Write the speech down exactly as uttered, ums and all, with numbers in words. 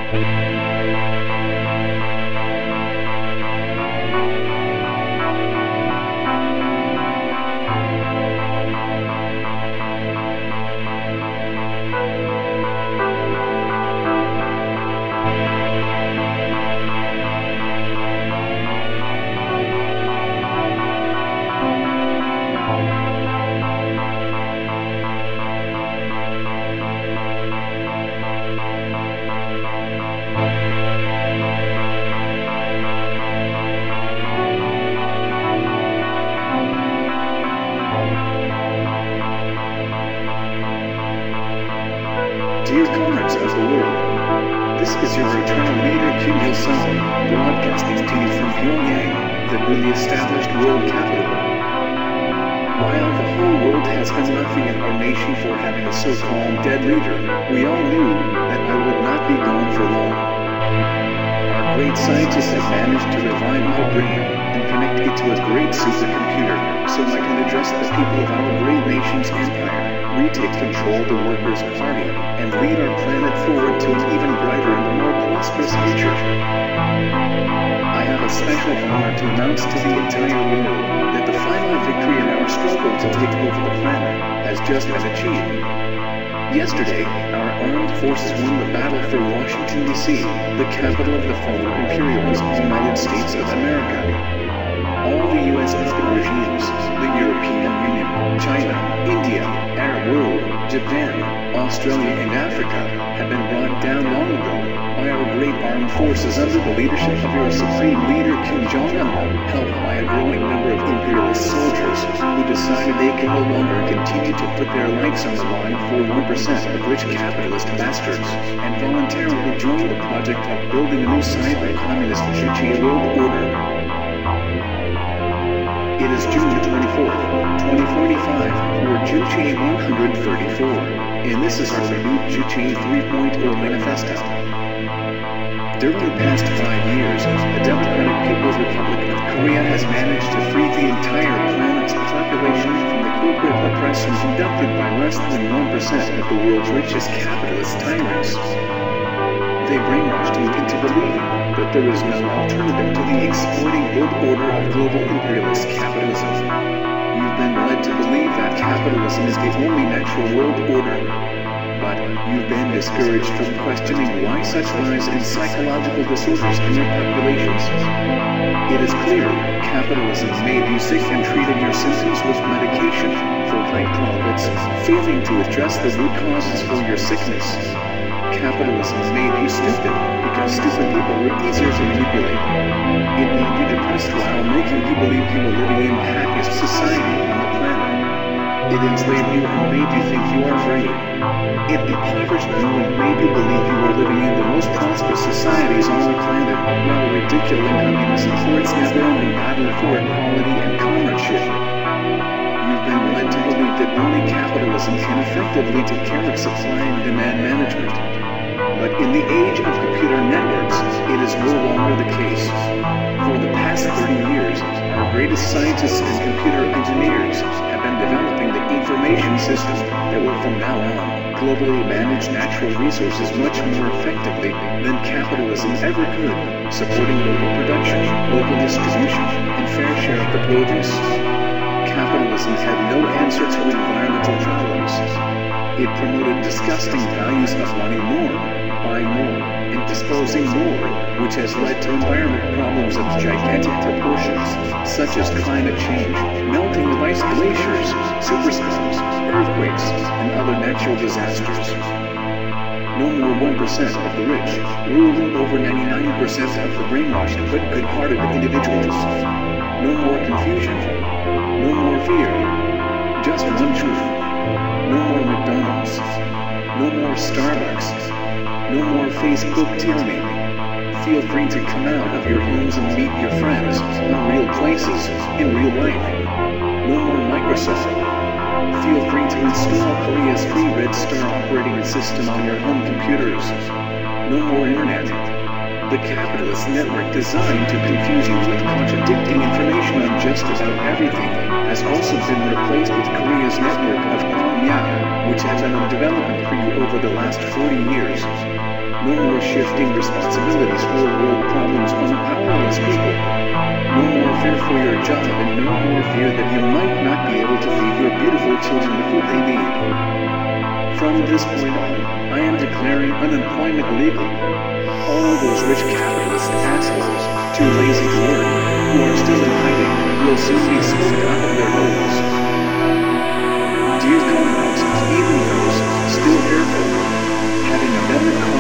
Dear comrades of the world, this is your eternal leader Kim Il-sung, broadcasting to you from Pyongyang, the newly established world capital. While the whole world has been laughing at our nation for having a so-called dead leader, we all knew that I would not be gone for long. Our great scientists have managed to revive my brain and connect it to a great supercomputer, so I can address the people of our great nation's empire, retake control of the Workers' Party, and lead our planet forward to an even brighter and more prosperous future. I have a special honor to announce to the entire world that the final victory in our struggle to take over the planet has just been achieved. Yesterday, our armed forces won the battle for Washington, D C, the capital of the former imperialist United States of America. All the U S puppet regimes, the European Union, China, India, Arab world, Japan, Australia and Africa have been brought down long ago by our great armed forces under the leadership of your supreme leader Kim Jong-un, helped by a growing number of imperialist soldiers who decided they can no longer continue to put their lives on the line for one percent of rich capitalist bastards, and voluntarily joined the project of building a new cyber-communist Juche world order. It is June twenty-fourth, twenty forty-five, or Juche one thirty-four, and this is our renewed Juche three point oh manifesto. During the past five years, the Democratic People's Republic of Korea has managed to free the entire planet's population from the corporate oppression conducted by less than one percent of the world's richest capitalist tyrants. They brainwashed you into believing that there is no alternative to the exploiting world order of global imperialist capitalism. You've been led to believe that capitalism is the only natural world order, but you've been discouraged from questioning why such lies and psychological disorders in your populations. It is clear capitalism made you sick and treated your symptoms with medication for white profits, failing to address the root causes for your sickness. Capitalism made you stupid because stupid people were easier to manipulate. It made you depressed while making you believe you were living in the happiest society on the planet. It enslaved you and made you think you are free. It impoverished you and made you believe you were living in the most prosperous societies on the planet, while ridiculing communism for its never-ending battle for equality and comradeship. You've been led to believe that only capitalism can effectively take care of supply and demand management. But in the age of computer networks, it is no longer the case. For the past thirty years, our greatest scientists and computer engineers have been developing the information system that will from now on globally manage natural resources much more effectively than capitalism ever could, supporting local production, local distribution, and fair share of the produce. Capitalism had no answer to environmental problems. It promoted disgusting values of wanting more, buying more, and disposing more, which has led to environment problems of gigantic proportions, such as climate change, melting of ice glaciers, superstorms, earthquakes, and other natural disasters. No more one percent of the rich ruling over ninety-nine percent of the brainwashed but good-hearted individuals. No more confusion. No more fear. Just one truth. No more McDonald's. No more Starbucks. No more Facebook tyranny. Feel free to come out of your homes and meet your friends in real places, in real life. No more Microsoft. Feel free to install Korea's free Red Star operating system on your home computers. No more internet. The capitalist network designed to confuse you with contradicting information on just about everything has also been replaced with Korea's network of Kwangya, which has been in development for you over the last forty years. No more shifting responsibilities for world problems on powerless people. No more fear for your job and no more fear that you might not be able to feed your beautiful children the food they need. From this point on, I am declaring unemployment legal. All those rich capitalist assholes, too lazy to work, who are still in hiding, will soon be smoked out of their holes. Dear comrades, even those still here for having a better